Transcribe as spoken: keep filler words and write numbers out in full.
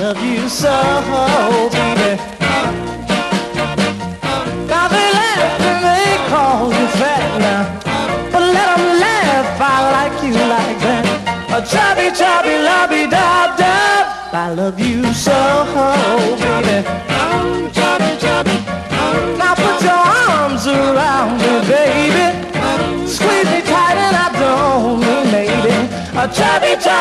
love you so, baby. Now they laugh and they call you fat now, but let them laugh, I like you like that. A chubby, chubby, lovey, dub, dub. I love you so, baby. Now put your arms around me, baby. Squeeze me tight and I don't mean maybe. A chubby, chubby.